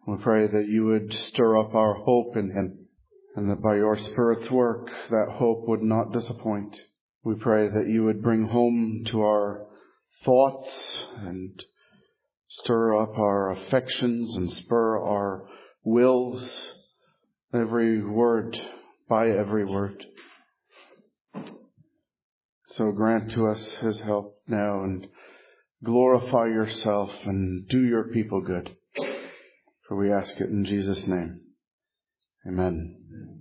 We pray that you would stir up our hope in him, and that by your Spirit's work, that hope would not disappoint. We pray that you would bring home to our thoughts and stir up our affections and spur our wills, every word, by every word. So grant to us his help now, and glorify yourself and do your people good. For we ask it in Jesus' name. Amen.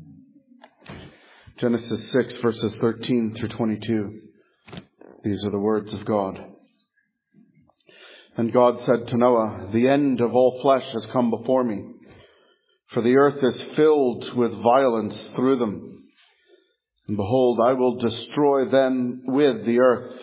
Genesis 6 verses 13 through 22. These are the words of God. And God said to Noah, the end of all flesh has come before me, for the earth is filled with violence through them. And behold, I will destroy them with the earth.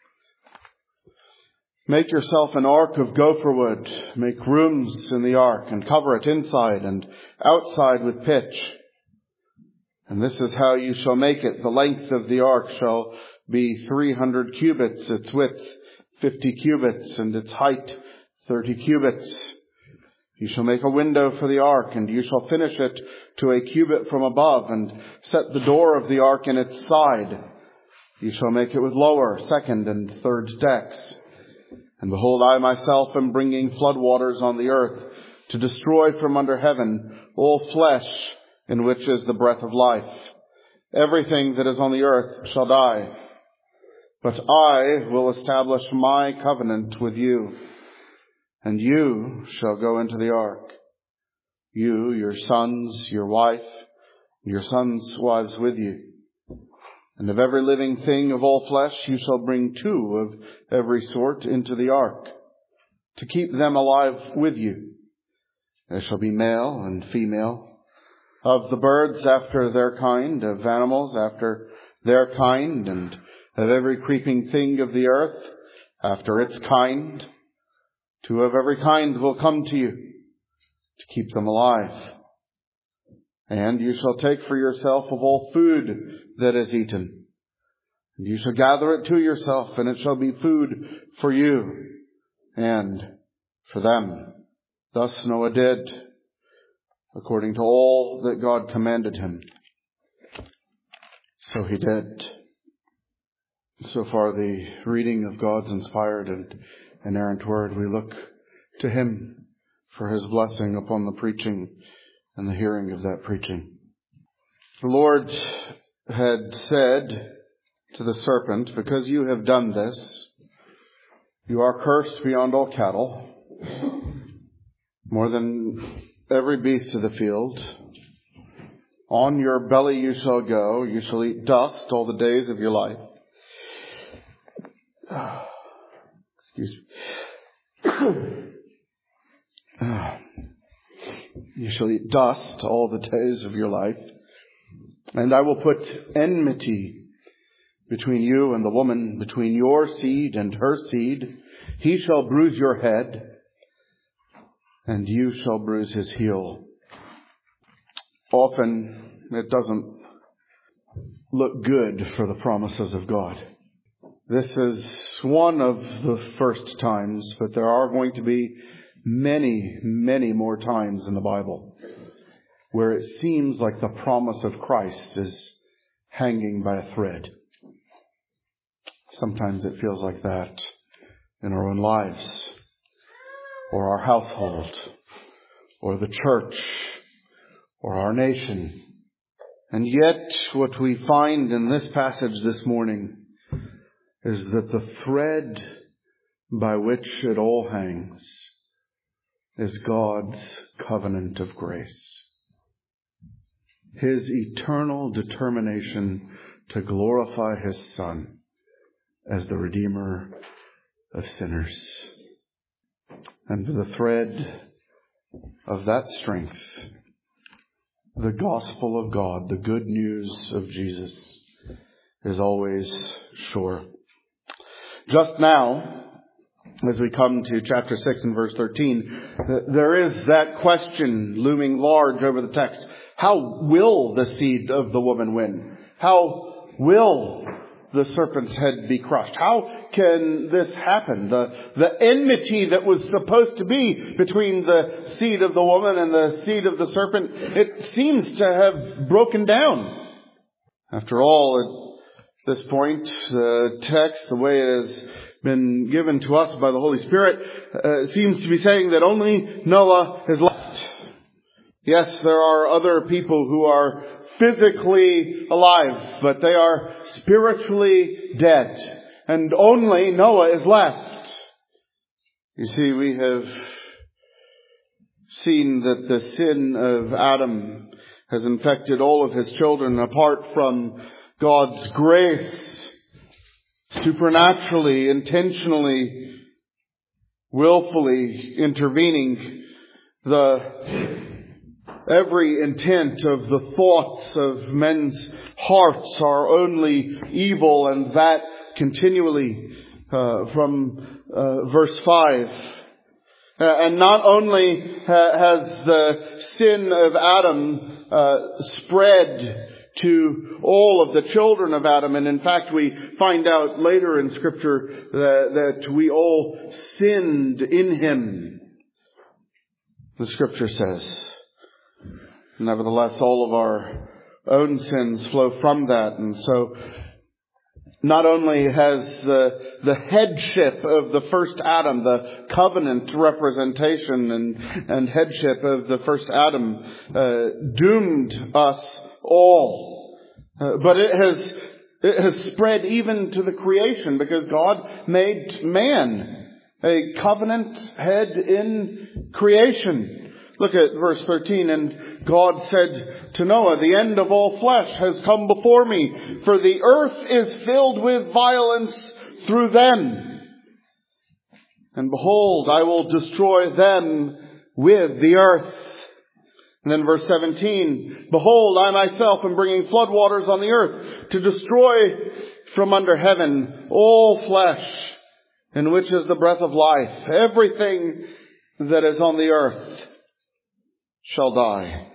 Make yourself an ark of gopher wood. Make rooms in the ark and cover it inside and outside with pitch. And this is how you shall make it. The length of the ark shall be 300 cubits, its width 50 cubits, and its height 30 cubits. You shall make a window for the ark, and you shall finish it to a cubit from above, and set the door of the ark in its side. You shall make it with lower, second, and third decks. And behold, I myself am bringing floodwaters on the earth to destroy from under heaven all flesh in which is the breath of life. Everything that is on the earth shall die. But I will establish my covenant with you, and you shall go into the ark. You, your sons, your wife, your sons' wives with you. And of every living thing of all flesh you shall bring 2 of every sort into the ark, to keep them alive with you. There shall be male and female, of the birds after their kind, of animals after their kind, and of every creeping thing of the earth after its kind. 2 of every kind will come to you, to keep them alive. And you shall take for yourself of all food that is eaten. And you shall gather it to yourself, and it shall be food for you and for them. Thus Noah did, according to all that God commanded him. So he did. So far the reading of God's inspired and inerrant word. We look to him for his blessing upon the preaching and the hearing of that preaching. The Lord had said to the serpent, because you have done this, you are cursed beyond all cattle, more than every beast of the field. On your belly you shall go, you shall eat dust all the days of your life. Excuse me. You shall eat dust all the days of your life. And I will put enmity between you and the woman, between your seed and her seed. He shall bruise your head, and you shall bruise his heel. Often it doesn't look good for the promises of God. This is one of the first times, but there are going to be many, many more times in the Bible where it seems like the promise of Christ is hanging by a thread. Sometimes it feels like that in our own lives, or our household, or the church, or our nation. And yet, what we find in this passage this morning is that the thread by which it all hangs is God's covenant of grace. His eternal determination to glorify his Son as the Redeemer of sinners. And the thread of that strength, the gospel of God, the good news of Jesus, is always sure. Just now, as we come to chapter 6 and verse 13, there is that question looming large over the text. How will the seed of the woman win? How will the serpent's head be crushed? How can this happen? The enmity that was supposed to be between the seed of the woman and the seed of the serpent, it seems to have broken down. After all, at this point, the text, the way it has been given to us by the Holy Spirit, seems to be saying that only Noah is left. Yes, there are other people who are physically alive, but they are spiritually dead. And only Noah is left. You see, we have seen that the sin of Adam has infected all of his children. Apart from God's grace, supernaturally, intentionally, willfully intervening, every intent of the thoughts of men's hearts are only evil, and that continually from verse 5. And not only has the sin of Adam spread to all of the children of Adam, and in fact we find out later in Scripture that we all sinned in him. The Scripture says, nevertheless, all of our own sins flow from that. And so not only has the headship of the first Adam, the covenant representation and headship of the first Adam, doomed us all, but it has spread even to the creation, because God made man a covenant head in creation. Look at verse 13. And God said to Noah, the end of all flesh has come before me, for the earth is filled with violence through them. And behold, I will destroy them with the earth. And then verse 17, behold, I myself am bringing floodwaters on the earth to destroy from under heaven all flesh, in which is the breath of life. Everything that is on the earth shall die.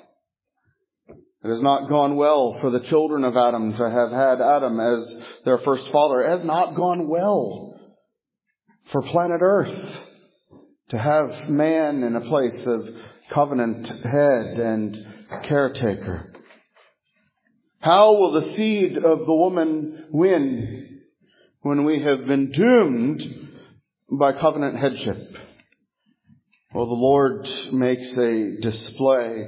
It has not gone well for the children of Adam to have had Adam as their first father. It has not gone well for planet Earth to have man in a place of covenant head and caretaker. How will the seed of the woman win when we have been doomed by covenant headship? Well, the Lord makes a display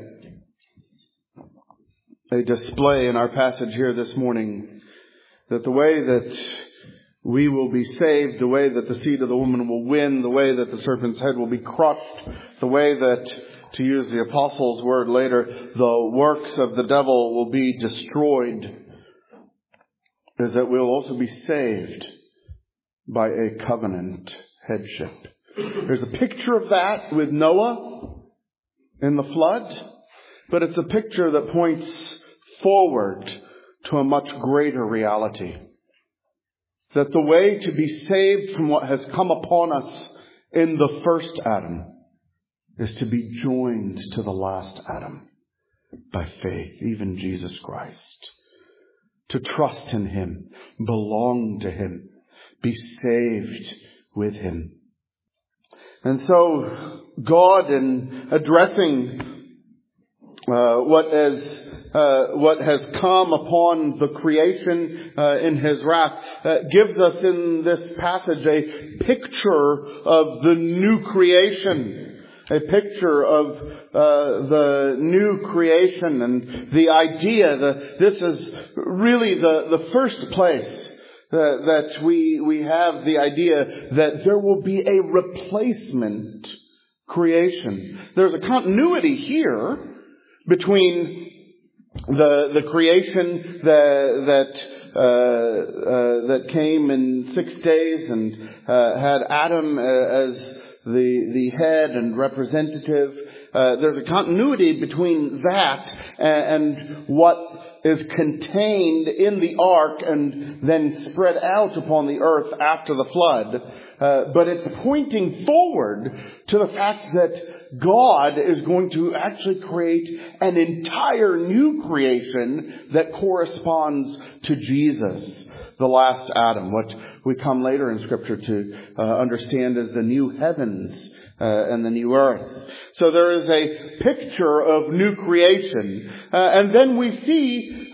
in our passage here this morning, that the way that we will be saved, the way that the seed of the woman will win, the way that the serpent's head will be crushed, the way that, to use the apostles' word later, the works of the devil will be destroyed, is that we'll also be saved by a covenant headship. There's a picture of that with Noah in the flood, but it's a picture that points forward to a much greater reality. That the way to be saved from what has come upon us in the first Adam is to be joined to the last Adam by faith, even Jesus Christ. To trust in Him, belong to Him, be saved with Him. And so God, in addressing what has come upon the creation in His wrath, gives us in this passage a picture of the new creation, a picture of the new creation, and the idea that this is really the first place that we have the idea that there will be a replacement creation. There's a continuity here between the creation that came in 6 days and had Adam as the head and representative. There's a continuity between that and what is contained in the ark and then spread out upon the earth after the flood. But it's pointing forward to the fact that God is going to actually create an entire new creation that corresponds to Jesus. the last Adam, what we come later in Scripture to understand as the new heavens and the new earth. So there is a picture of new creation. And then we see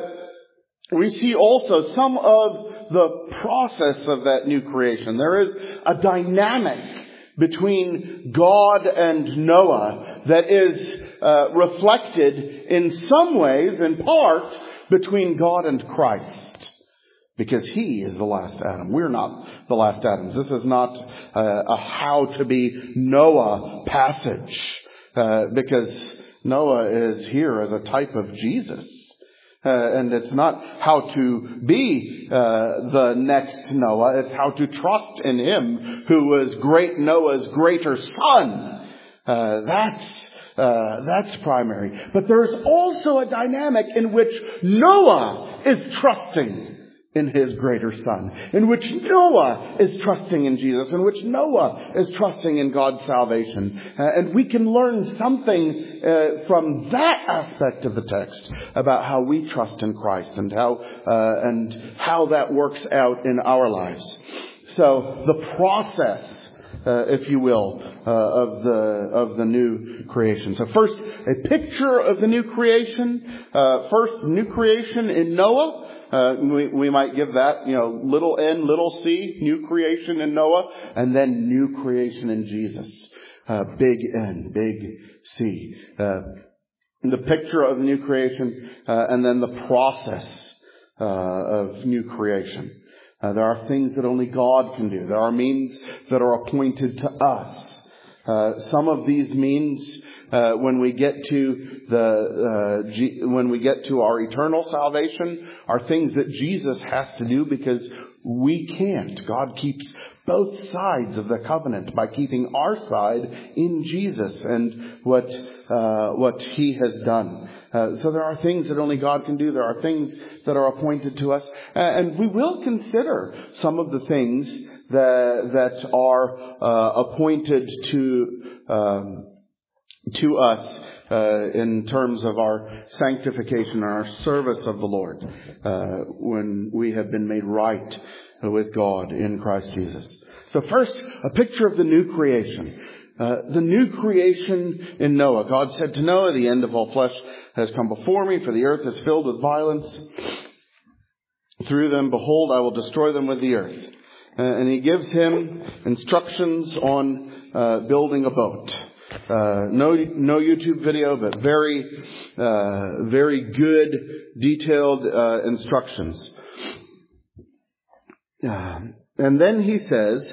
also some of the process of that new creation. There is a dynamic between God and Noah that is reflected in some ways, in part, between God and Christ. Because He is the last Adam. We're not the last Adams. This is not a how to be Noah passage. Because Noah is here as a type of Jesus. And it's not how to be the next Noah. It's how to trust in Him who was great Noah's greater son. That's primary. But there's also a dynamic in which Noah is trusting in his greater son, in which Noah is trusting in Jesus, in which Noah is trusting in God's salvation. And we can learn something from that aspect of the text about how we trust in Christ and how that works out in our lives. So the process, if you will, of the new creation. So first, a picture of the new creation. First, new creation in Noah. We might give that, little n, little c, new creation in Noah, and then new creation in Jesus. Big N, big C. The picture of new creation, and then the process of new creation. There are things that only God can do. There are means that are appointed to us. Some of these means, when we get to our eternal salvation, are things that Jesus has to do because we can't. God keeps both sides of the covenant by keeping our side in Jesus and what He has done. So there are things that only God can do. There are things that are appointed to us, and we will consider some of the things that are appointed to us in terms of our sanctification and our service of the Lord when we have been made right with God in Christ Jesus. So first, a picture of the new creation. The new creation in Noah. God said to Noah, "The end of all flesh has come before me, for the earth is filled with violence. Through them, behold, I will destroy them with the earth." And He gives him instructions on building a boat. No YouTube video, but very good, detailed instructions. And then He says,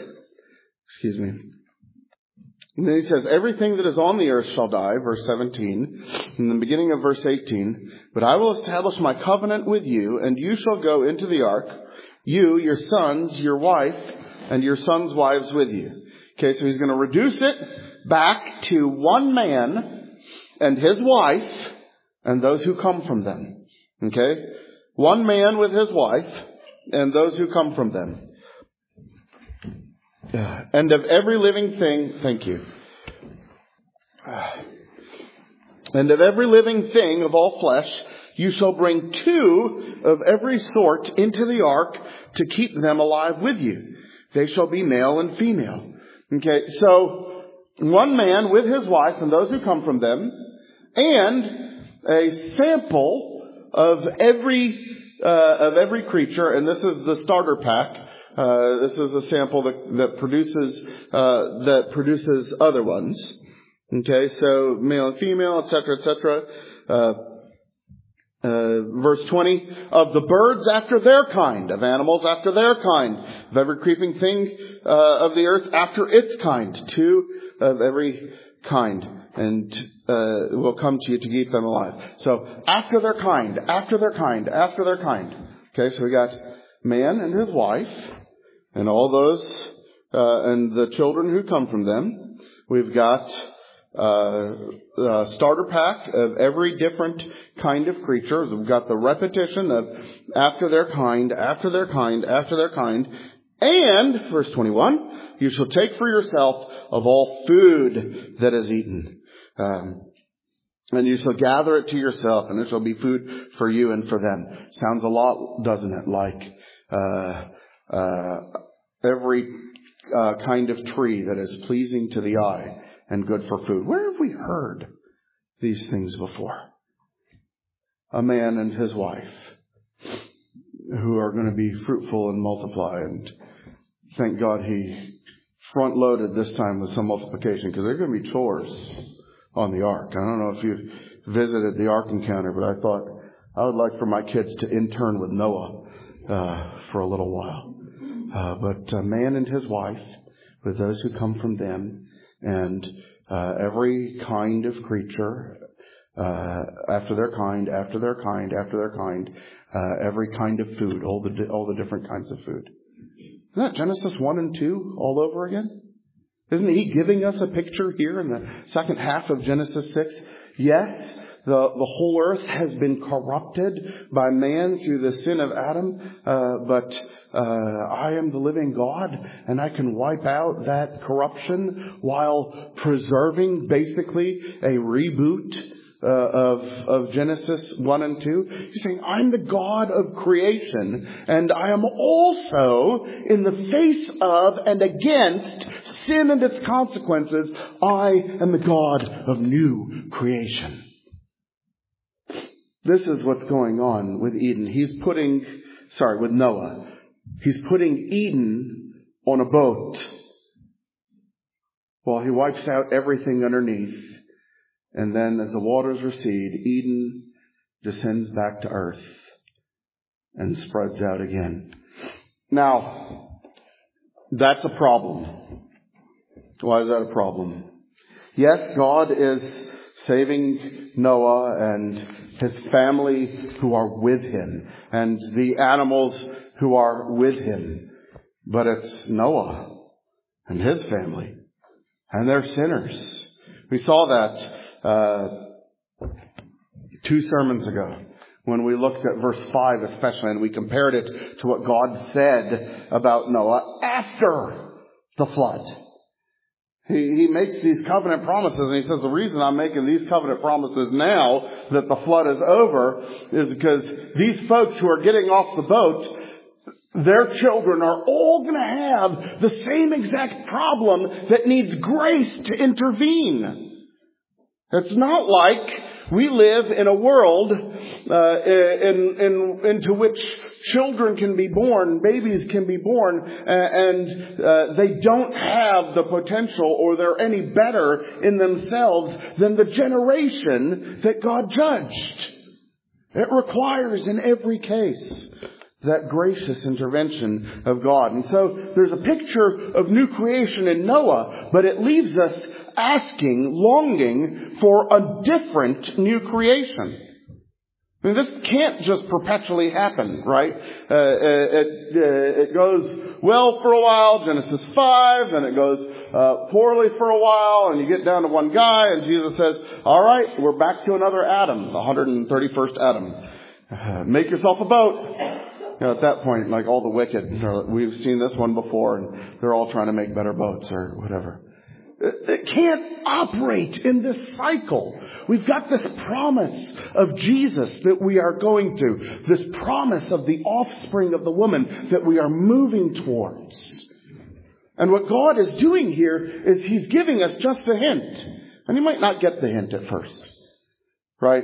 and then He says, "Everything that is on the earth shall die," verse 17, in the beginning of verse 18, "But I will establish my covenant with you, and you shall go into the ark, you, your sons, your wife, and your sons' wives with you." Okay, so He's going to reduce it back to one man and his wife and those who come from them. Okay? One man with his wife and those who come from them. And of every living thing, thank you. And of every living thing of all flesh, you shall bring 2 of every sort into the ark to keep them alive with you. They shall be male and female. Okay, so one man with his wife and those who come from them, and a sample of every creature, and this is the starter pack. This is a sample that produces other ones. Okay, so male and female, etc., etc. Verse 20, "Of the birds after their kind, of animals after their kind, of every creeping thing of the earth after its kind, 2 of every kind, and will come to you to keep them alive." So after their kind, after their kind, after their kind. Okay, so we got man and his wife, and all those, and the children who come from them. We've got a starter pack of every different kind of creature. We've got the repetition of after their kind, after their kind, after their kind. And, verse 21, "You shall take for yourself of all food that is eaten. And you shall gather it to yourself, and it shall be food for you and for them." Sounds a lot, doesn't it, like every kind of tree that is pleasing to the eye and good for food. Where have we heard these things before? A man and his wife who are going to be fruitful and multiply. And thank God he front-loaded this time with some multiplication, because there are going to be chores on the ark. I don't know if you've visited the Ark Encounter, but I thought I would like for my kids to intern with Noah for a little while. But a man and his wife, with those who come from them, and every kind of creature, after their kind, every kind of food, all the different kinds of food. Isn't that Genesis 1 and 2 all over again? Isn't he giving us a picture here in the second half of Genesis 6? Yes, the whole earth has been corrupted by man through the sin of Adam, but I am the living God, and I can wipe out that corruption while preserving basically a reboot of Genesis 1 and 2. He's saying, I'm the God of creation, and I am also, in the face of and against sin and its consequences, I am the God of new creation. This is what's going on with Eden. With Noah. He's putting Eden on a boat while he wipes out everything underneath. And then as the waters recede, Eden descends back to earth and spreads out again. Now, that's a problem. Why is that a problem? Yes, God is saving Noah and his family who are with him, and the animals who are with him. But it's Noah and his family, and they're sinners. We saw that 2 sermons ago when we looked at verse 5 especially, and we compared it to what God said about Noah after the flood. He makes these covenant promises, and he says the reason I'm making these covenant promises now that the flood is over is because these folks who are getting off the boat, their children are all going to have the same exact problem that needs grace to intervene. It's not like we live in a world into which children can be born, babies can be born, and they don't have the potential, or they're any better in themselves than the generation that God judged. It requires in every case that gracious intervention of God. And so there's a picture of new creation in Noah, but it leaves us longing for a different new creation. I mean, this can't just perpetually happen, right? It goes well for a while, Genesis 5, and it goes poorly for a while, and you get down to one guy, and Jesus says, all right, we're back to another Adam, the 131st Adam. Make yourself a boat. At that point, like all the wicked, we've seen this one before, and they're all trying to make better boats or whatever. It can't operate in this cycle. We've got this promise of Jesus that we are going to. This promise of the offspring of the woman that we are moving towards. And what God is doing here is He's giving us just a hint. And you might not get the hint at first. Right?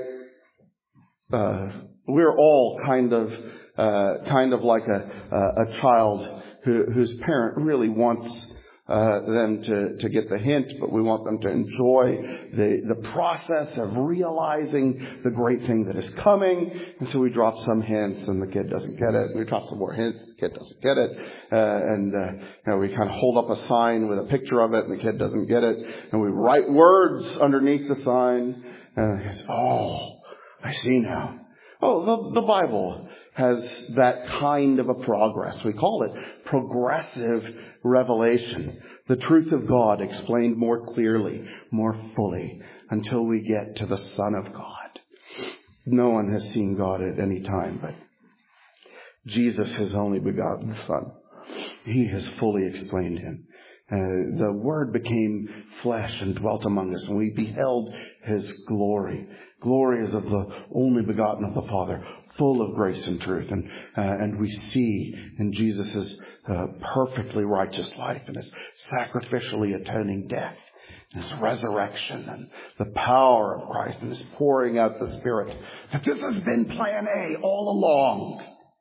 We're all kind of like a child whose parent really wants them to get the hint, but we want them to enjoy the process of realizing the great thing that is coming. And so we drop some hints, and the kid doesn't get it. We drop some more hints, the kid doesn't get it. We kind of hold up a sign with a picture of it, and the kid doesn't get it. And we write words underneath the sign, and he goes, oh, I see now. Oh, the Bible has that kind of a progress. We call it progressive revelation. The truth of God explained more clearly, more fully, until we get to the Son of God. No one has seen God at any time, but Jesus, His only begotten Son, He has fully explained Him. The Word became flesh and dwelt among us, and we beheld His glory. Glory is of the only begotten of the Father, full of grace and truth. And we see in Jesus' perfectly righteous life and His sacrificially atoning death, and His resurrection and the power of Christ and His pouring out the Spirit, that this has been plan A all along.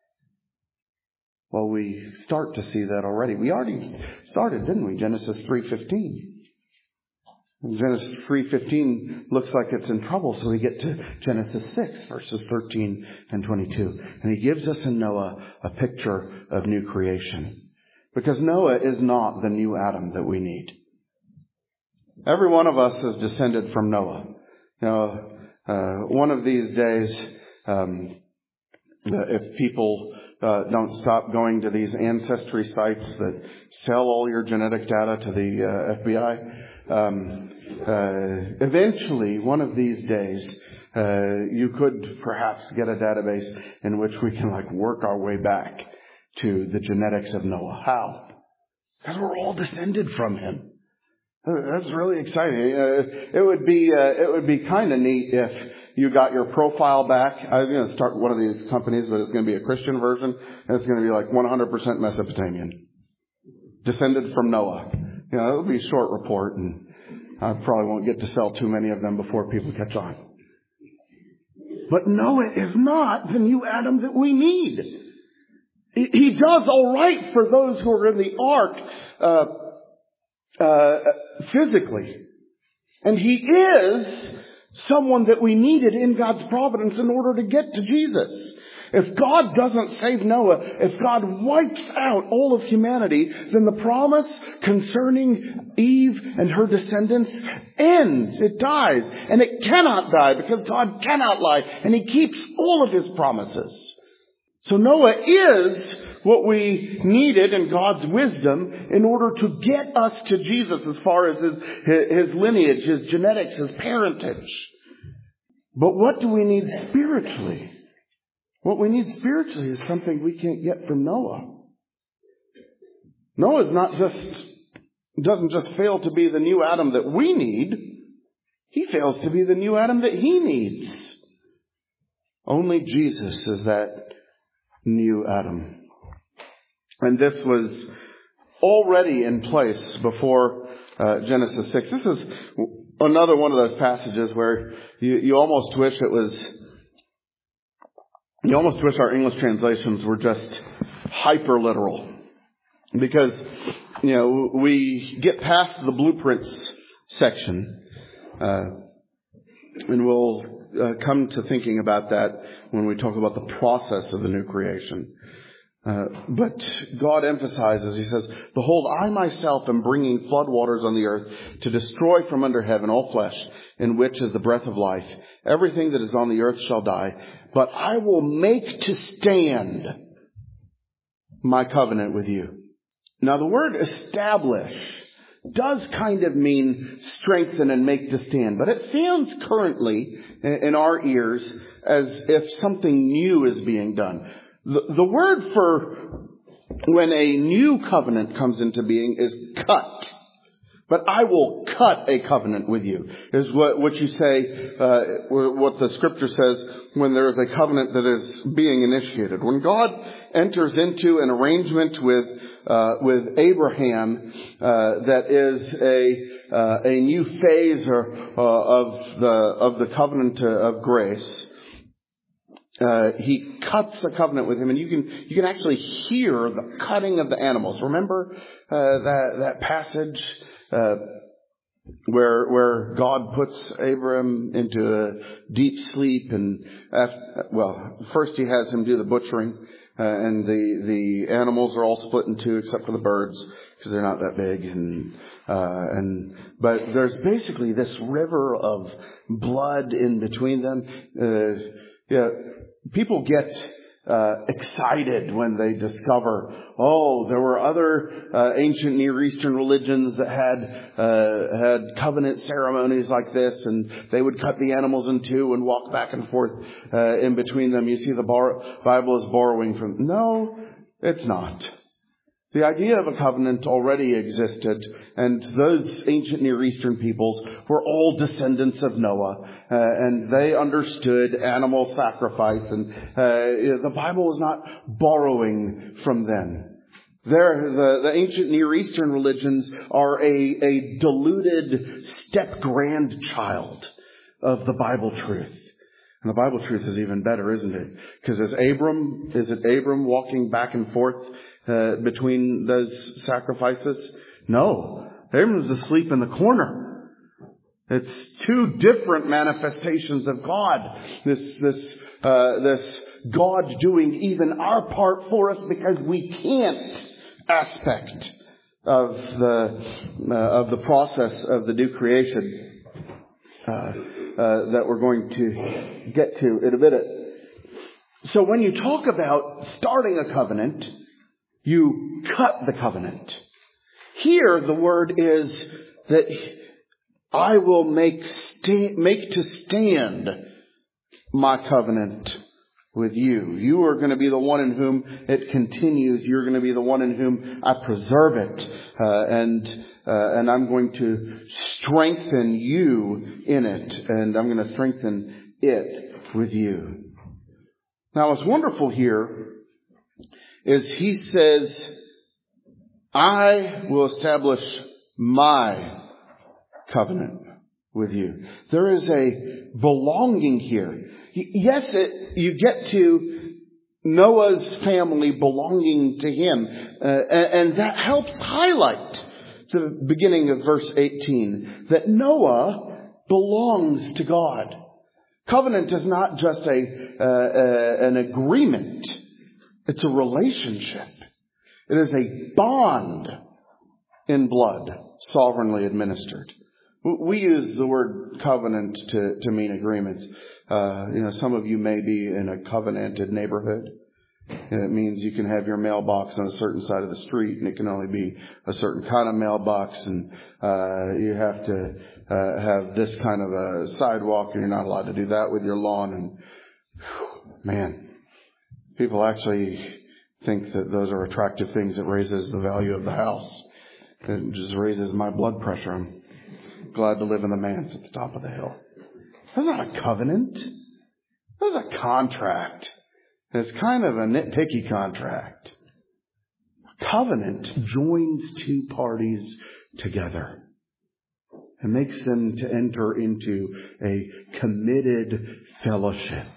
Well, we start to see that already. We already started, didn't we? Genesis 3:15. Genesis 3:15 looks like it's in trouble, so we get to Genesis 6, verses 13 and 22. And He gives us in Noah a picture of new creation. Because Noah is not the new Adam that we need. Every one of us is descended from Noah. One of these days, if people don't stop going to these ancestry sites that sell all your genetic data to the FBI, eventually, one of these days, you could perhaps get a database in which we can work our way back to the genetics of Noah. How? Because we're all descended from him. That's really exciting. It would be kind of neat if you got your profile back. I'm going to start one of these companies, but it's going to be a Christian version, and it's going to be 100% Mesopotamian, descended from Noah. It'll be a short report, and I probably won't get to sell too many of them before people catch on. But Noah is not the new Adam that we need. He does all right for those who are in the ark physically. And he is someone that we needed in God's providence in order to get to Jesus. If God doesn't save Noah, if God wipes out all of humanity, then the promise concerning Eve and her descendants ends. It dies. And it cannot die because God cannot lie. And He keeps all of His promises. So Noah is what we needed in God's wisdom in order to get us to Jesus as far as his lineage, his genetics, his parentage. But what do we need spiritually? What we need spiritually is something we can't get from Noah. Noah doesn't just fail to be the new Adam that we need. He fails to be the new Adam that he needs. Only Jesus is that new Adam. And this was already in place before Genesis 6. This is another one of those passages where you almost wish our English translations were just hyper literal. Because, we get past the blueprints section, and we'll come to thinking about that when we talk about the process of the new creation. But God emphasizes, He says, "Behold, I myself am bringing floodwaters on the earth to destroy from under heaven all flesh, in which is the breath of life. Everything that is on the earth shall die. But I will make to stand my covenant with you." Now the word establish does kind of mean strengthen and make to stand. But it sounds currently in our ears as if something new is being done. The word for when a new covenant comes into being is cut. But I will cut a covenant with you, is what you say, what the scripture says when there is a covenant that is being initiated. When God enters into an arrangement with Abraham, that is a new phase of the covenant of grace, He cuts a covenant with him, and you can actually hear the cutting of the animals. Remember that passage where God puts Abram into a deep sleep, and first He has him do the butchering, and the animals are all split in two except for the birds because they're not that big, but there's basically this river of blood in between them. People get excited when they discover, there were other ancient Near Eastern religions that had covenant ceremonies like this, and they would cut the animals in two and walk back and forth in between them. You see, the Bible is borrowing from. No, it's not. The idea of a covenant already existed, and those ancient Near Eastern peoples were all descendants of Noah, and they understood animal sacrifice, and the Bible was not borrowing from them. The ancient Near Eastern religions are a diluted step-grandchild of the Bible truth. And the Bible truth is even better, isn't it? Because is it Abram walking back and forth between those sacrifices? No. Abram's asleep in the corner. It's two different manifestations of God. This God doing even our part for us because we can't aspect of the process of the new creation that we're going to get to in a minute. So when you talk about starting a covenant, you cut the covenant. Here the word is that I will make to stand my covenant with you. You are going to be the one in whom it continues. You're going to be the one in whom I preserve it. And I'm going to strengthen you in it. And I'm going to strengthen it with you. Now what's wonderful here is he says, I will establish my covenant with you. There is a belonging here. Yes, you get to Noah's family belonging to him. And that helps highlight the beginning of verse 18. That Noah belongs to God. Covenant is not just an agreement. It's a relationship. It is a bond in blood, sovereignly administered. We use the word covenant to mean agreements. Some of you may be in a covenanted neighborhood. And it means you can have your mailbox on a certain side of the street, and it can only be a certain kind of mailbox, and you have to have this kind of a sidewalk, and you're not allowed to do that with your lawn. And man, people actually think that those are attractive things that raises the value of the house. It just raises my blood pressure. I'm glad to live in the manse at the top of the hill. That's not a covenant. That's a contract. It's kind of a nitpicky contract. A covenant joins two parties together and makes them to enter into a committed fellowship.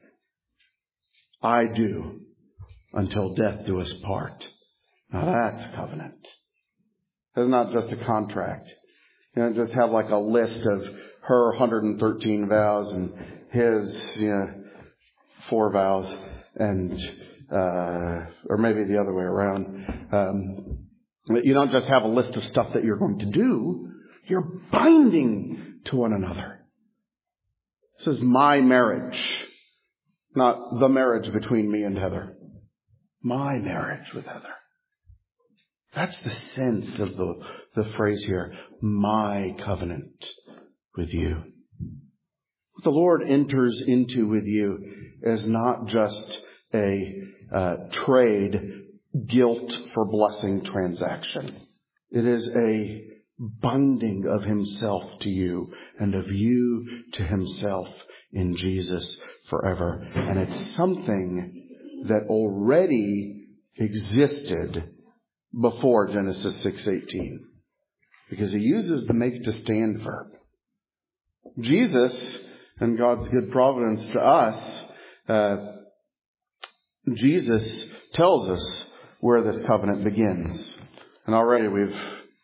I do until death do us part. Now that's a covenant. It's not just a contract. You don't just have like a list of her 113 vows and his 4 vows, and or maybe the other way around. You don't just have a list of stuff that you're going to do. You're binding to one another. This is my marriage, not the marriage between me and Heather. My marriage with Heather. That's the sense of the phrase here. My covenant with you. What the Lord enters into with you is not just a trade guilt for blessing transaction. It is a binding of himself to you and of you to himself in Jesus forever. And it's something that already existed before Genesis 6:18. Because he uses the make to stand verb. Jesus, and God's good providence to us, Jesus tells us where this covenant begins. And already we've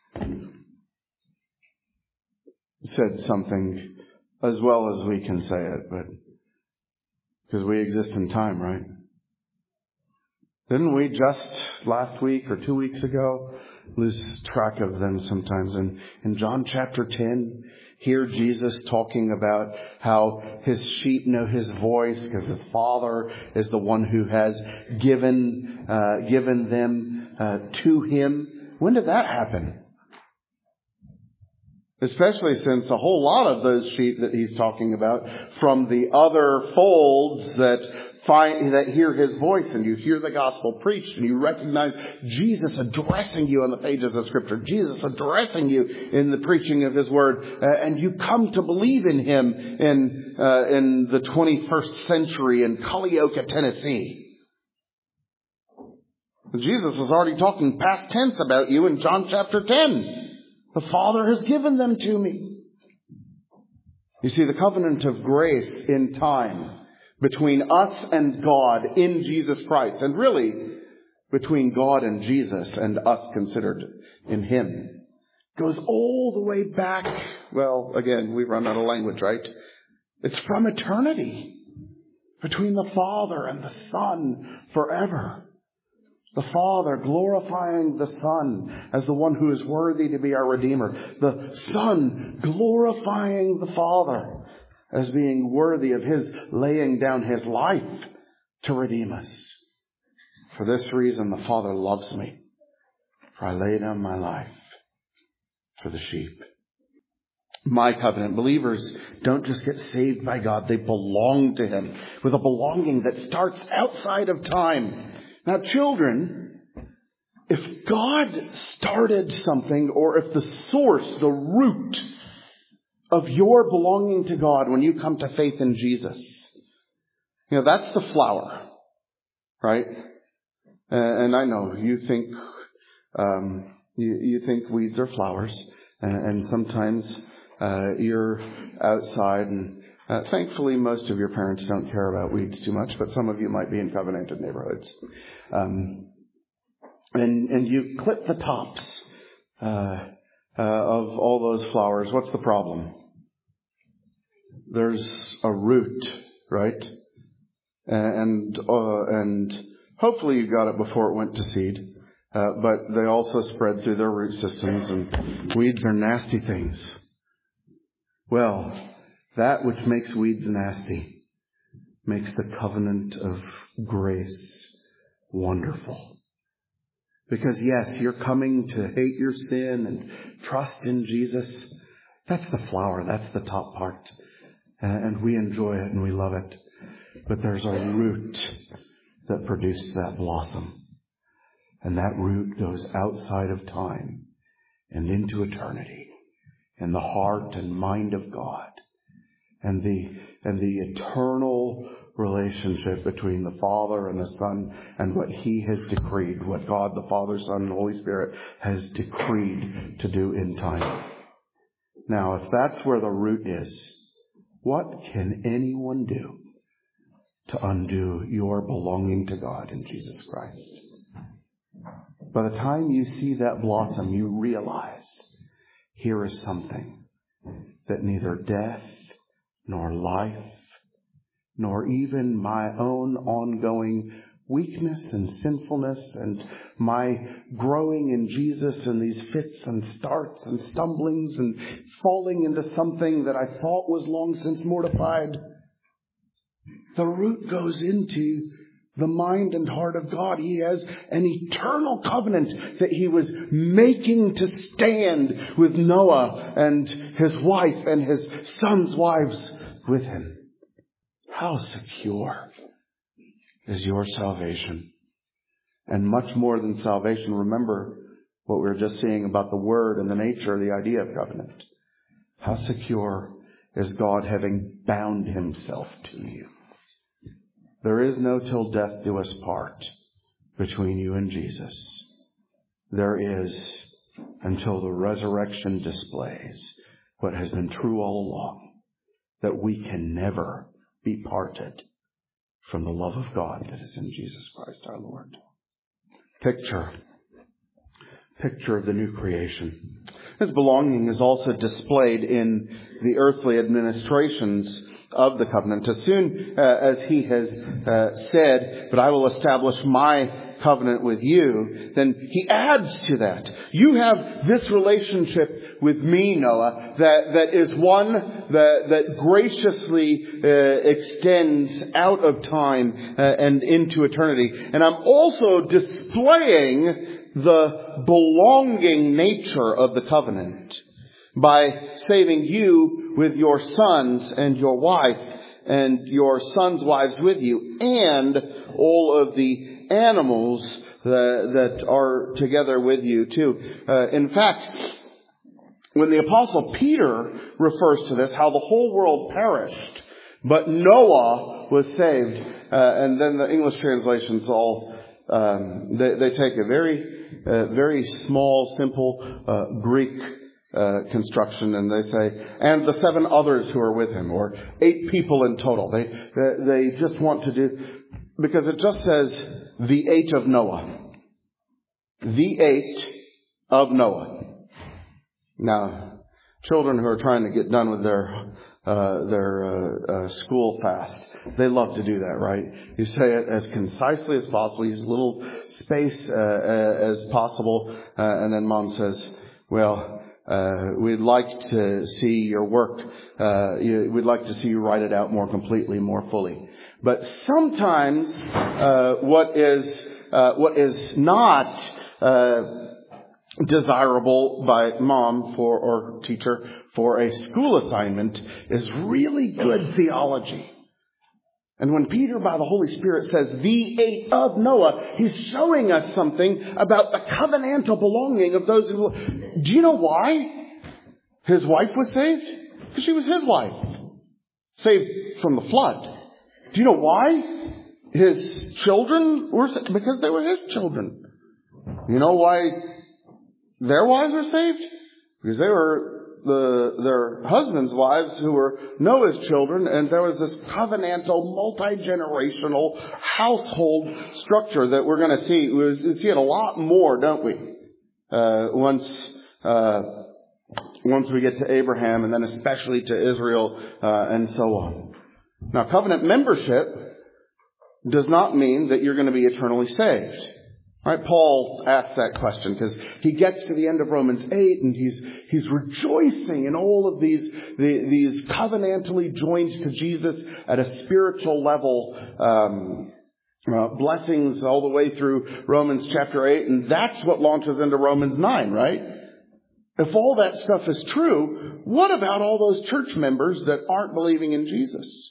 said something as well as we can say it, but because we exist in time, right? Didn't we just last week or 2 weeks ago lose track of them sometimes? And in John chapter 10, hear Jesus talking about how his sheep know his voice because his Father is the one who has given them to him. When did that happen? Especially since a whole lot of those sheep that he's talking about from the other folds that that hear His voice, and you hear the gospel preached, and you recognize Jesus addressing you on the pages of Scripture, Jesus addressing you in the preaching of His Word, and you come to believe in Him in the 21st century in Culleoka, Tennessee. Jesus was already talking past tense about you in John chapter 10. The Father has given them to me. You see, the covenant of grace in time between us and God in Jesus Christ, and really between God and Jesus and us considered in Him, goes all the way back. Well, again, we've run out of language, right? It's from eternity, between the Father and the Son forever. The Father glorifying the Son as the one who is worthy to be our Redeemer. The Son glorifying the Father as being worthy of His laying down His life to redeem us. For this reason, the Father loves me, for I lay down my life for the sheep. My covenant believers don't just get saved by God, they belong to Him with a belonging that starts outside of time. Now, children, if God started something, or if the source, the root of your belonging to God when you come to faith in Jesus, that's the flower, right? And I know you think you think weeds are flowers, and sometimes you're outside, and thankfully most of your parents don't care about weeds too much, but some of you might be in covenanted neighborhoods. And you clip the tops of all those flowers. What's the problem? There's a root, right? And hopefully you got it before it went to seed. But they also spread through their root systems, and weeds are nasty things. Well, that which makes weeds nasty makes the covenant of grace wonderful. Because yes, you're coming to hate your sin and trust in Jesus. That's the flower. That's the top part. And we enjoy it and we love it. But there's a root that produced that blossom. And that root goes outside of time and into eternity, in the heart and mind of God. And the eternal relationship between the Father and the Son and what He has decreed, what God, the Father, Son, and Holy Spirit has decreed to do in time. Now, if that's where the root is, what can anyone do to undo your belonging to God in Jesus Christ? By the time you see that blossom, you realize here is something that neither death nor life, nor even my own ongoing weakness and sinfulness and my growing in Jesus and these fits and starts and stumblings and falling into something that I thought was long since mortified. The root goes into the mind and heart of God. He has an eternal covenant that He was making to stand with Noah and his wife and his sons' wives with him. How secure is your salvation? And much more than salvation, remember what we were just saying about the word and the nature of the idea of covenant. How secure is God having bound Himself to you? There is no till death do us part between you and Jesus. There is until the resurrection displays what has been true all along, that we can never be parted from the love of God that is in Jesus Christ our Lord. Picture of the new creation. His belonging is also displayed in the earthly administrations of the covenant. As soon as He has said, but I will establish my covenant with you, then He adds to that. You have this relationship with me, Noah, that is one that graciously extends out of time and into eternity. And I'm also displaying the belonging nature of the covenant by saving you with your sons and your wife and your sons' wives with you, and all of the animals that are together with you too. In fact, when the Apostle Peter refers to this, how the whole world perished, but Noah was saved. And then the English translations all, they take a very small, simple Greek construction, and they say, and the 7 others who are with him, or 8 people in total. They just want to do, because it just says the 8 of Noah. The 8 of Noah. Now, children who are trying to get done with their school fast, they love to do that, right? You say it as concisely as possible, use little space as possible, and then mom says, well, we'd like to see your work. We'd like to see you write it out more completely, more fully. But sometimes what is not desirable by mom or teacher for a school assignment is really good theology. And when Peter, by the Holy Spirit, says the 8 of Noah, he's showing us something about the covenantal belonging of those who... Do you know why his wife was saved? Because she was his wife. Saved from the flood. Do you know why his children were saved? Because they were his children. You know why their wives were saved? Because they were their husbands' wives who were Noah's children, and there was this covenantal, multi-generational household structure that we're going to see. We see it a lot more, don't we? Once we get to Abraham, and then especially to Israel, and so on. Now, covenant membership does not mean that you're going to be eternally saved. Right? Paul asked that question because he gets to the end of Romans 8 and he's rejoicing in all of these covenantally joined to Jesus at a spiritual level, blessings all the way through Romans chapter 8, and that's what launches into Romans 9, right? If all that stuff is true, what about all those church members that aren't believing in Jesus?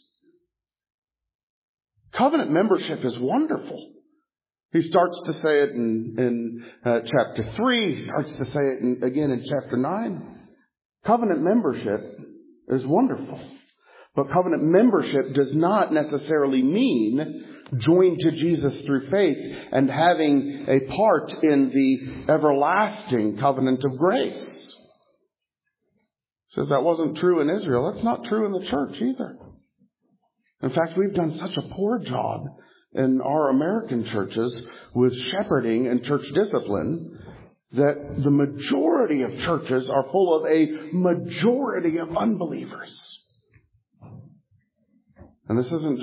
Covenant membership is wonderful. He starts to say it in chapter 3. He starts to say it again in chapter 9. Covenant membership is wonderful. But covenant membership does not necessarily mean joined to Jesus through faith and having a part in the everlasting covenant of grace. He says that wasn't true in Israel. That's not true in the church either. In fact, we've done such a poor job in our American churches with shepherding and church discipline that the majority of churches are full of a majority of unbelievers. And this isn't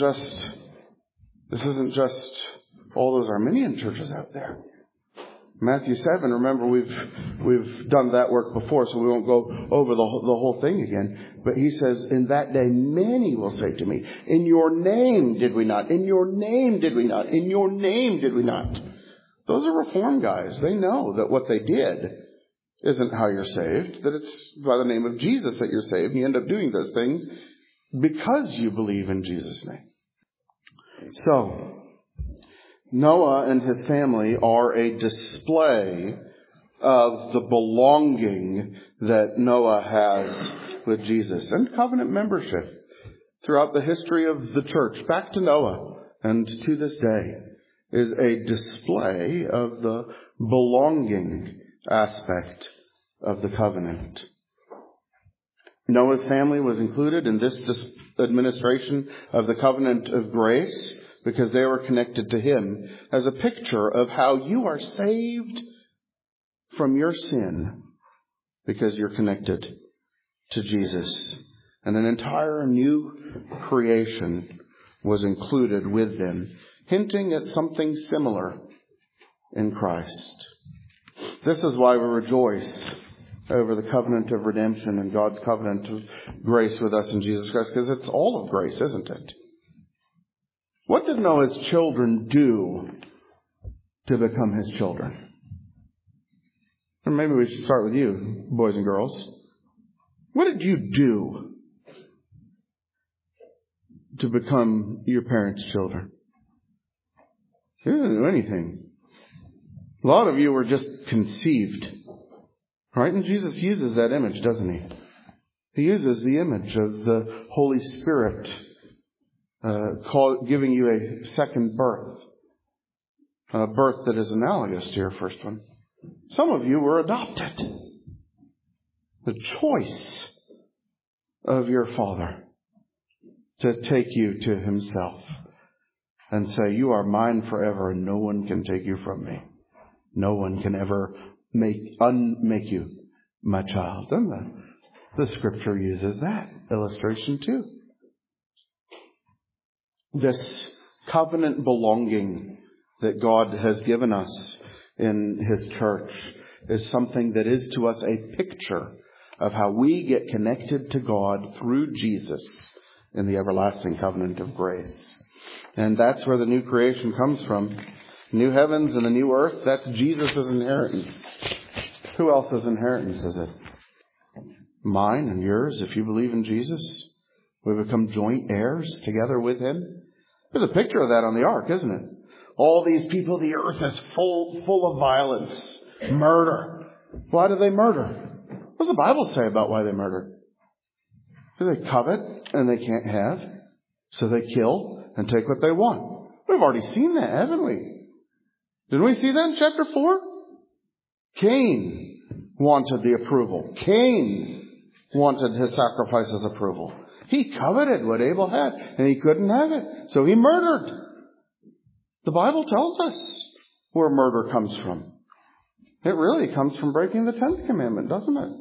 just all those Arminian churches out there. Matthew 7, remember we've done that work before, so we won't go over the whole thing again. But he says, in that day many will say to me, in your name did we not? In your name did we not? In your name did we not? Those are Reform guys. They know that what they did isn't how you're saved, that it's by the name of Jesus that you're saved. And you end up doing those things because you believe in Jesus' name. So, Noah and his family are a display of the belonging that Noah has with Jesus and covenant membership throughout the history of the church, back to Noah and to this day, is a display of the belonging aspect of the covenant. Noah's family was included in this administration of the covenant of grace because they were connected to him as a picture of how you are saved from your sin because you're connected to Jesus. And an entire new creation was included with them, hinting at something similar in Christ. This is why we rejoice over the covenant of redemption and God's covenant of grace with us in Jesus Christ, because it's all of grace, isn't it? What did Noah's children do to become his children? And maybe we should start with you, boys and girls. What did you do to become your parents' children. You didn't do anything. A lot of you were just conceived. Right? And Jesus uses that image, doesn't he? He uses the image of the Holy Spirit giving you a second birth. A birth that is analogous to your first one. Some of you were adopted. The choice of your Father to take you to Himself and say, you are mine forever and no one can take you from me. No one can ever unmake you my child. And the Scripture uses that illustration too. This covenant belonging that God has given us in His church is something that is to us a picture of how we get connected to God through Jesus in the everlasting covenant of grace. And that's where the new creation comes from. New heavens and a new earth, that's Jesus' inheritance. Who else's inheritance is it? Mine and yours, if you believe in Jesus. We become joint heirs together with Him. There's a picture of that on the ark, isn't it? All these people, the earth is full of violence, murder. Why do they murder? What does the Bible say about why they murder? Because they covet and they can't have, so they kill and take what they want. We've already seen that, haven't we? Didn't we see that in chapter 4? Cain wanted the approval. Cain wanted his sacrifice's approval. He coveted what Abel had, and he couldn't have it. So he murdered. The Bible tells us where murder comes from. It really comes from breaking the 10th commandment, doesn't it?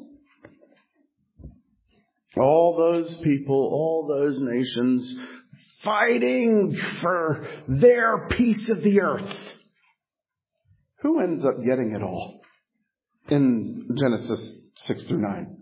All those people, all those nations fighting for their piece of the earth. Who ends up getting it all in Genesis 6 through 9?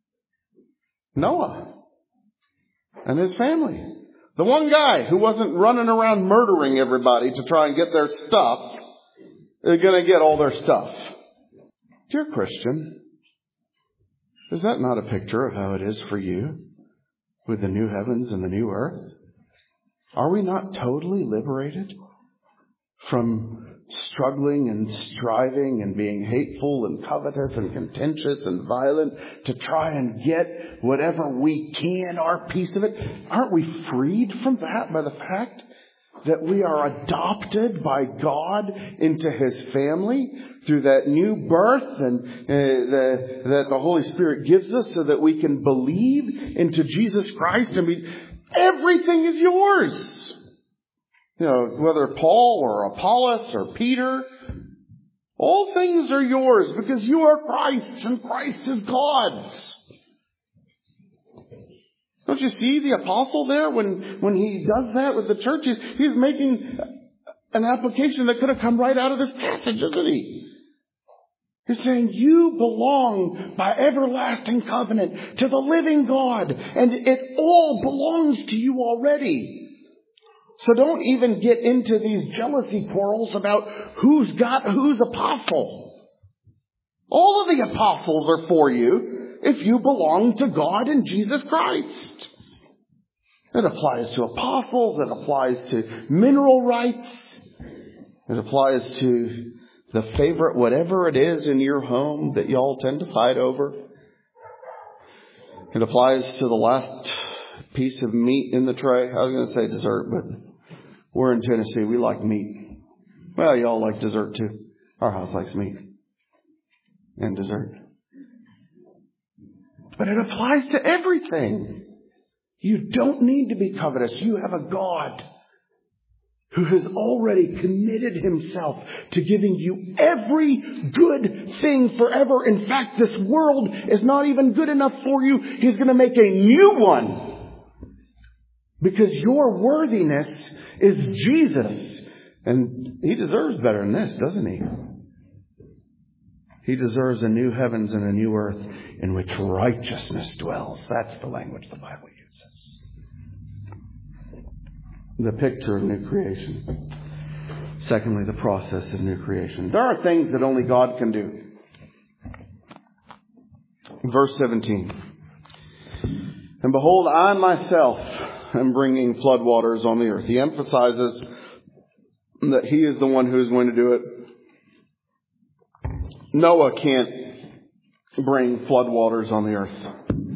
Noah and his family. The one guy who wasn't running around murdering everybody to try and get their stuff is going to get all their stuff. Dear Christian, is that not a picture of how it is for you with the new heavens and the new earth? Are we not totally liberated from struggling and striving and being hateful and covetous and contentious and violent to try and get whatever we can, our piece of it? Aren't we freed from that by the fact that we are adopted by God into His family through that new birth and that the Holy Spirit gives us so that we can believe into Jesus Christ and everything is yours. You know, whether Paul or Apollos or Peter, all things are yours because you are Christ's and Christ is God's. Don't you see the apostle there when he does that with the church? He's making an application that could have come right out of this passage, isn't he? He's saying you belong by everlasting covenant to the living God, and it all belongs to you already. So don't even get into these jealousy quarrels about who's got whose apostle. All of the apostles are for you if you belong to God and Jesus Christ. It applies to apostles. It applies to mineral rights. It applies to the favorite whatever it is in your home that y'all tend to fight over. It applies to the last piece of meat in the tray. I was going to say dessert, but we're in Tennessee. We like meat. Well, y'all like dessert too. Our house likes meat and dessert. But it applies to everything. You don't need to be covetous. You have a God who has already committed Himself to giving you every good thing forever. In fact, this world is not even good enough for you. He's going to make a new one. Because your worthiness is Jesus. And He deserves better than this, doesn't He? He deserves a new heavens and a new earth in which righteousness dwells. That's the language the Bible uses. The picture of new creation. Secondly, the process of new creation. There are things that only God can do. Verse 17. And behold, I myself and bringing floodwaters on the earth. He emphasizes that he is the one who is going to do it. Noah can't bring floodwaters on the earth.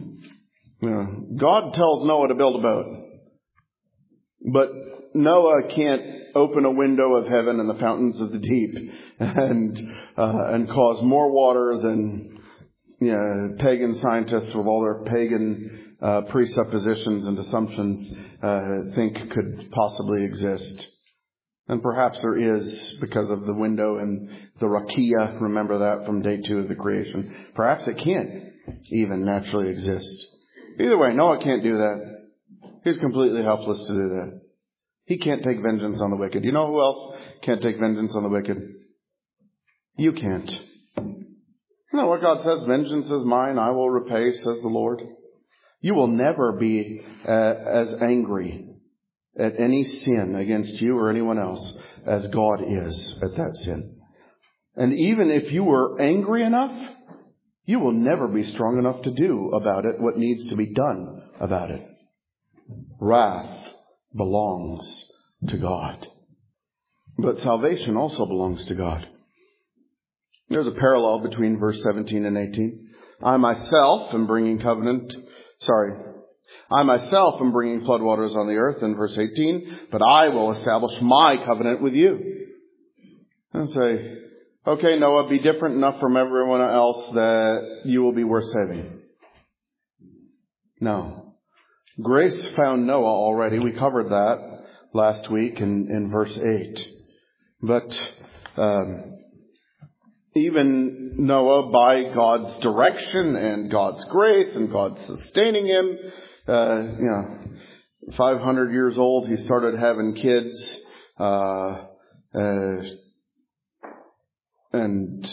God tells Noah to build a boat. But Noah can't open a window of heaven and the fountains of the deep and cause more water than pagan scientists with all their pagan presuppositions and assumptions think could possibly exist. And perhaps there is, because of the window and the rakia, remember that from day 2 of the creation. Perhaps it can't even naturally exist. Either way, Noah can't do that. He's completely helpless to do that. He can't take vengeance on the wicked. You know who else can't take vengeance on the wicked? You can't. No, what God says, vengeance is mine, I will repay, says the Lord. You will never be as angry at any sin against you or anyone else as God is at that sin. And even if you were angry enough, you will never be strong enough to do about it what needs to be done about it. Wrath belongs to God. But salvation also belongs to God. There's a parallel between verse 17 and 18. I myself am bringing floodwaters on the earth in verse 18, but I will establish my covenant with you. And say, okay, Noah, be different enough from everyone else that you will be worth saving. No. Grace found Noah already. We covered that last week in verse 8. But even Noah, by God's direction and God's grace and God sustaining him, 500 years old, he started having kids, and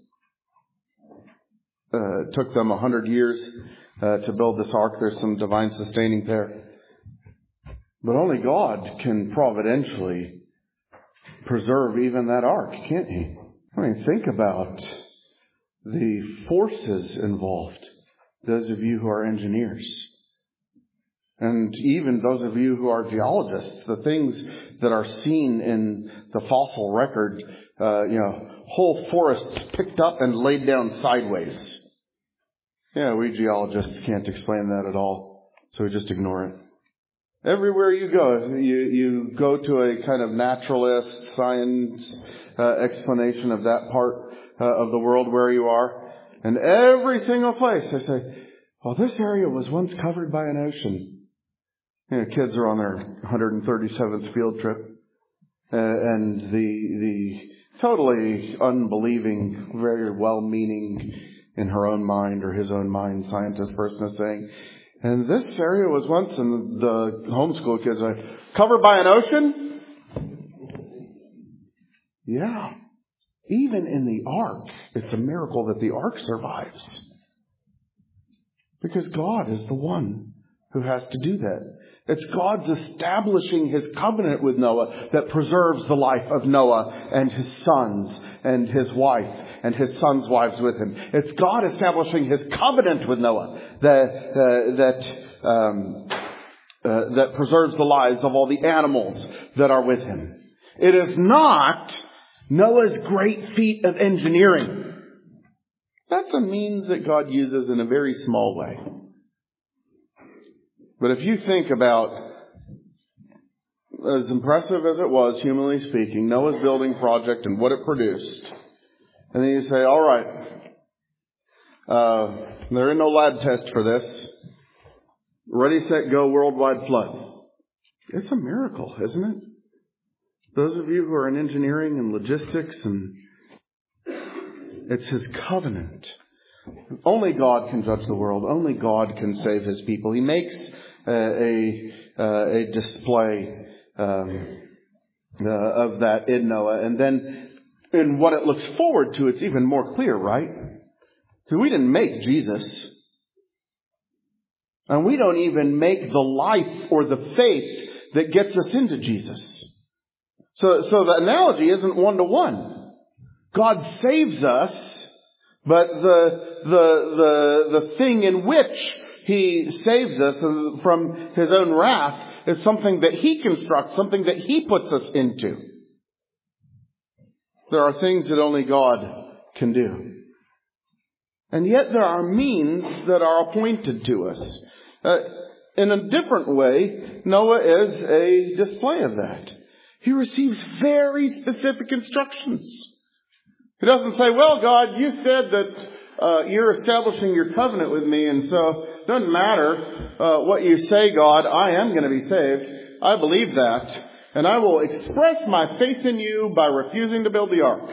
took them 100 years to build this ark. There's some divine sustaining there. But only God can providentially preserve even that ark, can't he? I mean, think about the forces involved. Those of you who are engineers. And even those of you who are geologists, the things that are seen in the fossil record, whole forests picked up and laid down sideways. Yeah, we geologists can't explain that at all, so we just ignore it. Everywhere you go, you go to a kind of naturalist, science explanation of that part of the world where you are. And every single place they say, well, this area was once covered by an ocean. Kids are on their 137th field trip. And the totally unbelieving, very well-meaning in her own mind or his own mind scientist person is saying, and this area was once, and the homeschool kids are like, covered by an ocean? Yeah. Even in the ark, it's a miracle that the ark survives. Because God is the one who has to do that. It's God's establishing his covenant with Noah that preserves the life of Noah and his sons and his wife and his sons' wives with him. It's God establishing his covenant with Noah that preserves the lives of all the animals that are with him. It is not Noah's great feat of engineering. That's a means that God uses in a very small way. But if you think about, as impressive as it was, humanly speaking, Noah's building project and what it produced, and then you say, all right, there is no lab test for this. Ready, set, go, worldwide flood. It's a miracle, isn't it? Those of you who are in engineering and logistics, and it's his covenant. Only God can judge the world. Only God can save his people. He makes a display of that in Noah. And then in what it looks forward to, it's even more clear, right? Because we didn't make Jesus. And we don't even make the life or the faith that gets us into Jesus. So the analogy isn't one-to-one. God saves us, but the thing in which he saves us from his own wrath is something that He constructs, something that He puts us into. There are things that only God can do. And yet there are means that are appointed to us. In a different way, Noah is a display of that. He receives very specific instructions. He doesn't say, well, God, you said that you're establishing your covenant with me, and so it doesn't matter what you say, God, I am going to be saved. I believe that. And I will express my faith in you by refusing to build the ark.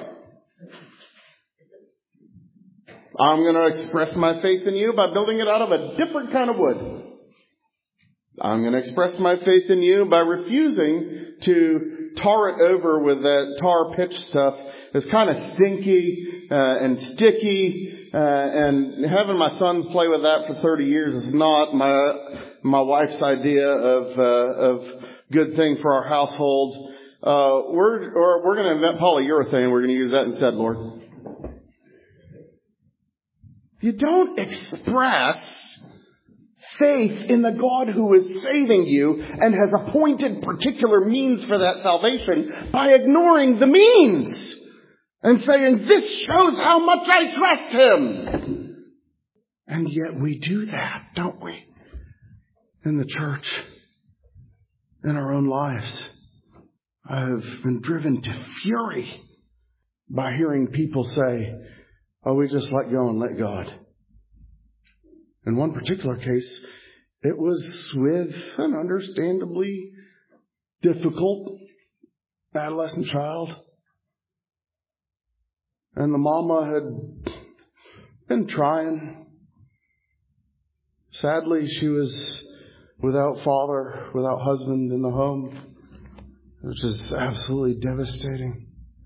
I'm going to express my faith in you by building it out of a different kind of wood. I'm going to express my faith in you by refusing to tar it over with that tar pitch stuff. It's kind of stinky and sticky, and having my sons play with that for 30 years is not my wife's idea of good thing for our household. We're going to invent polyurethane. We're going to use that instead, Lord. You don't express faith in the God who is saving you and has appointed particular means for that salvation by ignoring the means and saying, this shows how much I trust Him. And yet we do that, don't we? In the church, in our own lives. I've been driven to fury by hearing people say, oh, we just let go and let God. In one particular case, it was with an understandably difficult adolescent child. And the mama had been trying. Sadly, she was without father, without husband in the home, which is absolutely devastating.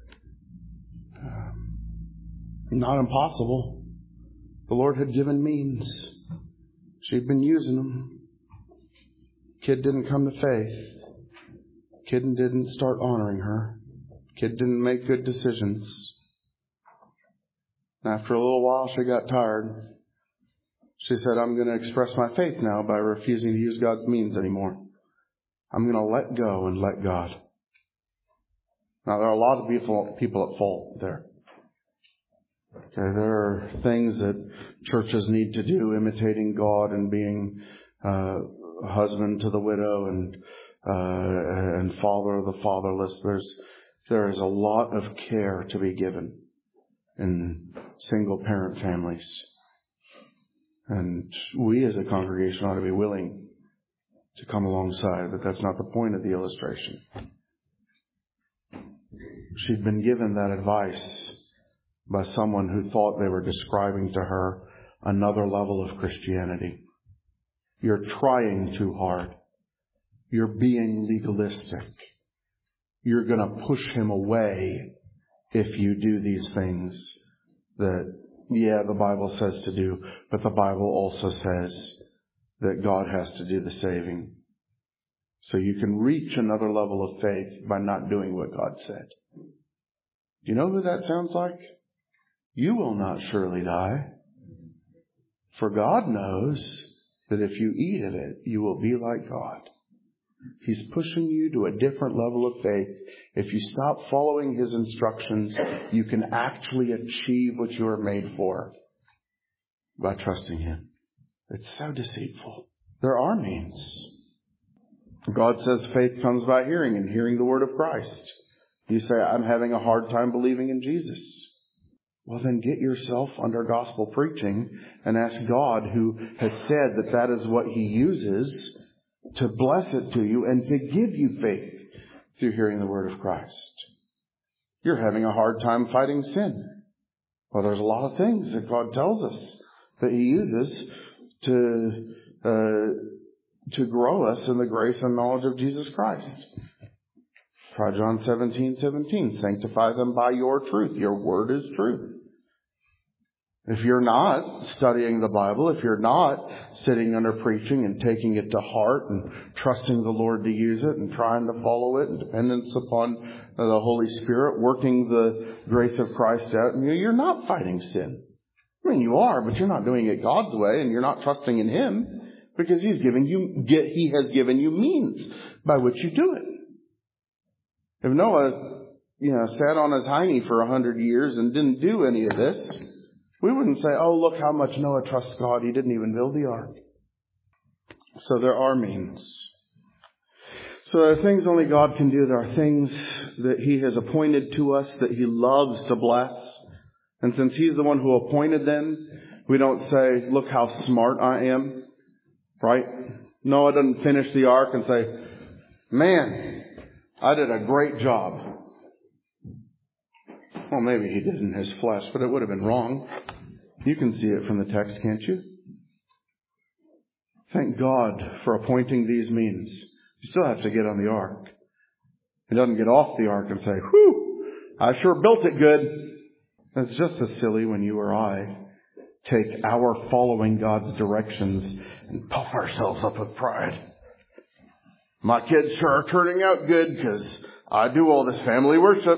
Not impossible. The Lord had given means. She'd been using them. Kid didn't come to faith. Kid didn't start honoring her. Kid didn't make good decisions. After a little while, she got tired. She said, I'm going to express my faith now by refusing to use God's means anymore. I'm going to let go and let God. Now, there are a lot of people at fault there. Okay, there are things that churches need to do, imitating God and being a husband to the widow and father of the fatherless. There is a lot of care to be given in single parent families. And we as a congregation ought to be willing to come alongside, but that's not the point of the illustration. She'd been given that advice by someone who thought they were describing to her another level of Christianity. You're trying too hard. You're being legalistic. You're going to push him away if you do these things that, the Bible says to do, but the Bible also says that God has to do the saving. So you can reach another level of faith by not doing what God said. Do you know who that sounds like? You will not surely die. For God knows that if you eat of it, you will be like God. He's pushing you to a different level of faith. If you stop following His instructions, you can actually achieve what you were made for by trusting Him. It's so deceitful. There are means. God says faith comes by hearing, and hearing the word of Christ. You say, I'm having a hard time believing in Jesus. Well, then get yourself under gospel preaching and ask God, who has said that that is what He uses, to bless it to you and to give you faith through hearing the word of Christ. You're having a hard time fighting sin. Well, there's a lot of things that God tells us that He uses to grow us in the grace and knowledge of Jesus Christ. Try John 17:17. Sanctify them by your truth. Your word is truth. If you're not studying the Bible, if you're not sitting under preaching and taking it to heart and trusting the Lord to use it and trying to follow it and dependence upon the Holy Spirit, working the grace of Christ out, you're not fighting sin. I mean, you are, but you're not doing it God's way and you're not trusting in Him. Because He has given you means by which you do it. If Noah, sat on his hiney for 100 years and didn't do any of this, we wouldn't say, oh, look how much Noah trusts God. He didn't even build the ark. So there are means. So there are things only God can do. There are things that He has appointed to us that He loves to bless. And since He's the one who appointed them, we don't say, look how smart I am. Right? Noah doesn't finish the ark and say, man, I did a great job. Well, maybe he did in his flesh, but it would have been wrong. You can see it from the text, can't you? Thank God for appointing these means. You still have to get on the ark. He doesn't get off the ark and say, whew, I sure built it good. It's just as silly when you or I take our following God's directions and puff ourselves up with pride. My kids sure are turning out good because I do all this family worship.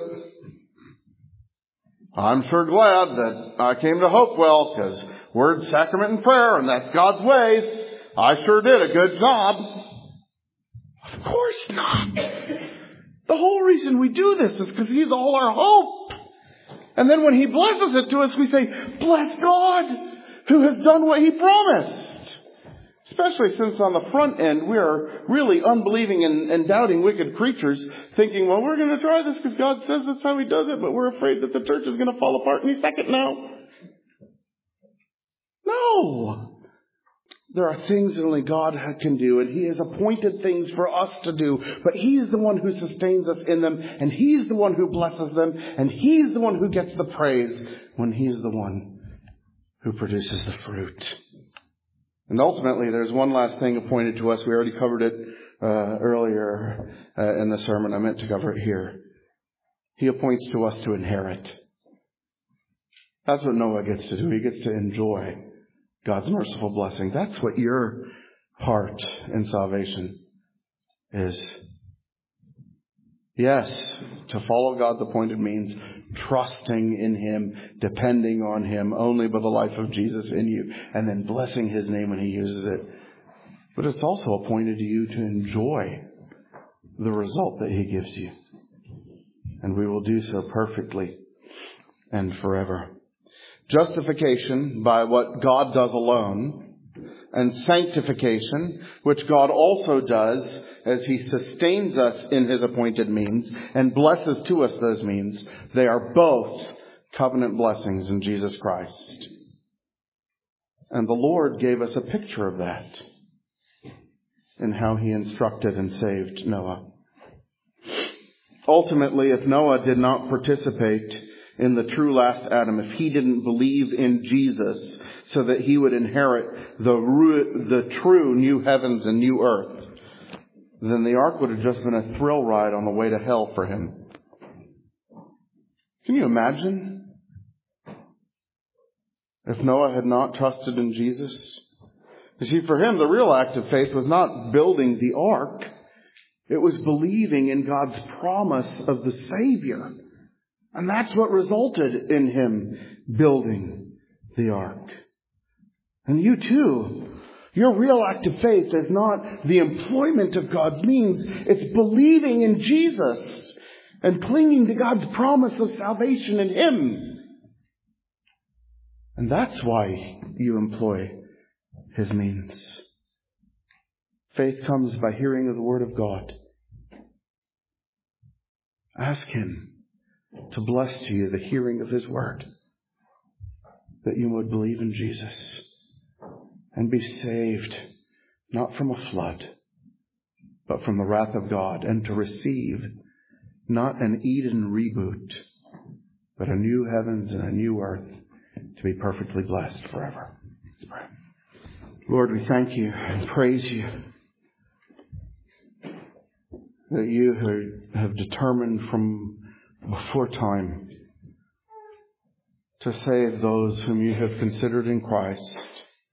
I'm sure glad that I came to Hopewell because word, sacrament, and prayer, and that's God's ways. I sure did a good job. Of course not. The whole reason we do this is because He's all our hope. And then when He blesses it to us, we say, bless God who has done what He promised. Especially since on the front end, we are really unbelieving and doubting wicked creatures, thinking, well, we're going to try this because God says that's how He does it, but we're afraid that the church is going to fall apart any second now. No! There are things that only God can do, and He has appointed things for us to do, but He's the one who sustains us in them, and He's the one who blesses them, and He's the one who gets the praise when He's the one who produces the fruit. And ultimately, there's one last thing appointed to us. We already covered it earlier in the sermon. I meant to cover it here. He appoints to us to inherit. That's what Noah gets to do. He gets to enjoy God's merciful blessing. That's what your part in salvation is. Yes, to follow God's appointed means trusting in Him, depending on Him only by the life of Jesus in you, and then blessing His name when He uses it. But it's also appointed to you to enjoy the result that He gives you. And we will do so perfectly and forever. Justification by what God does alone, and sanctification, which God also does as He sustains us in His appointed means and blesses to us those means. They are both covenant blessings in Jesus Christ. And the Lord gave us a picture of that in how He instructed and saved Noah. Ultimately, if Noah did not participate in the true last Adam, if he didn't believe in Jesus so that he would inherit the true new heavens and new earth, then the ark would have just been a thrill ride on the way to hell for him. Can you imagine if Noah had not trusted in Jesus? You see, for him, the real act of faith was not building the ark. It was believing in God's promise of the Savior. And that's what resulted in him building the ark. And you too, your real act of faith is not the employment of God's means. It's believing in Jesus and clinging to God's promise of salvation in Him. And that's why you employ His means. Faith comes by hearing of the Word of God. Ask Him to bless to you the hearing of His Word, that you would believe in Jesus and be saved, not from a flood, but from the wrath of God, and to receive not an Eden reboot, but a new heavens and a new earth to be perfectly blessed forever. Let's pray. Lord, we thank You and praise You that You have determined from before time to save those whom You have considered in Christ.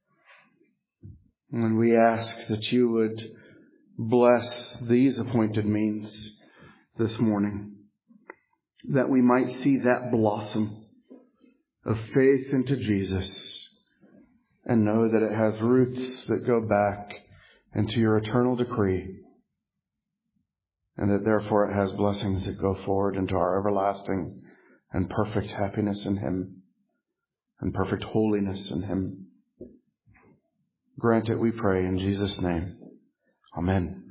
And we ask that You would bless these appointed means this morning, that we might see that blossom of faith into Jesus and know that it has roots that go back into your eternal decree, and that therefore it has blessings that go forward into our everlasting and perfect happiness in Him and perfect holiness in Him. Grant it, we pray, in Jesus' name. Amen.